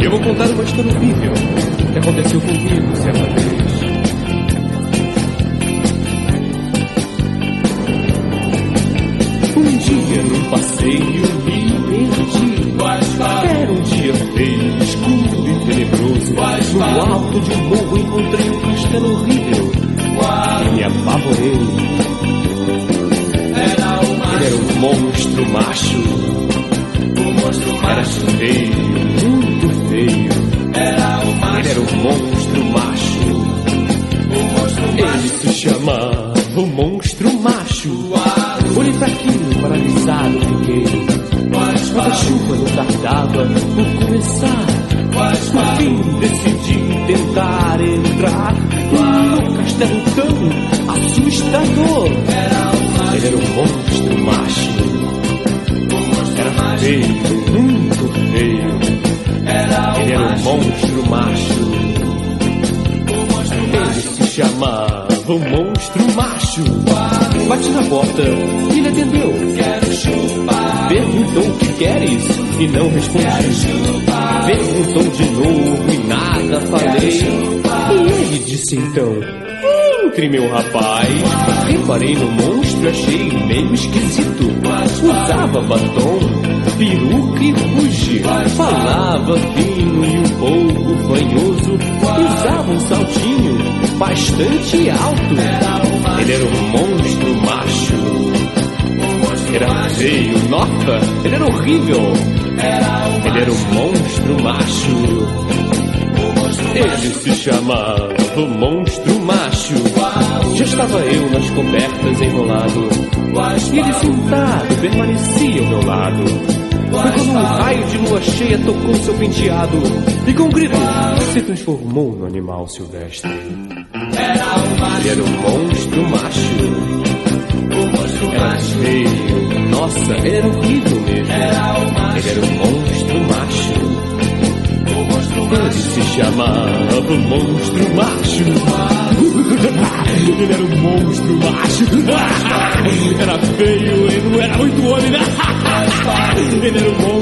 Eu vou contar uma história horrível que aconteceu comigo certa vez. Um dia num passeio me perdi. Era um dia feio, escuro e tenebroso. No alto de um morro encontrei um castelo horrível e me apavorei. Ele era um monstro macho. Era feio, muito feio. Ele era um monstro macho. Ele se chamava o monstro macho. Olhei pra aquilo, paralisado fiquei. Mas a chuva não tardava por começar. Por fim decidi tentar entrar num castelo tão assustador. Ele era um monstro macho. Era feio, muito feio. Ele era um monstro macho. Ele se chamava o monstro macho. Bati na porta e ele atendeu. Perguntou o que queres e não respondi. Perguntou de novo e nada falei. E ele disse então: entre, meu rapaz. Reparei no monstro e achei meio esquisito. Usava batom, peruca e ruge. Falava fino e um pouco fanhoso. Usava um saltinho bastante alto. Ele era um monstro macho. Era feio, nossa, ele era horrível. Ele era um monstro macho. Ele se chamava o monstro macho. Já estava eu nas cobertas enrolado e ele sentado permanecia ao meu lado. Foi quando um raio de lua cheia tocou seu penteado e com um grito se transformou no animal silvestre. Ele era um monstro macho. Era feio, nossa, ele era horrível mesmo. Ele era um monstro macho. Ele se chamava o monstro macho. Ele era um monstro macho. Era feio, ele não era muito homem, né? Ele era um